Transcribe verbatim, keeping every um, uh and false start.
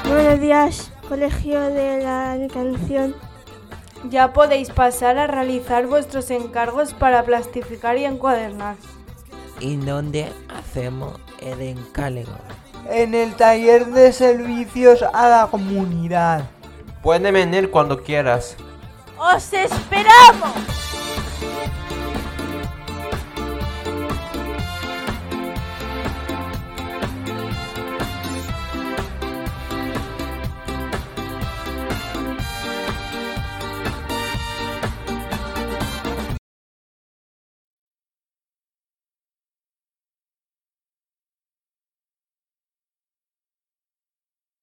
Buenos días, Colegio de la Canción. Ya podéis pasar a realizar vuestros encargos para plastificar y encuadernar. ¿Y dónde hacemos el encargo? En el taller de servicios a la comunidad. Puedes venir cuando quieras. ¡Os esperamos!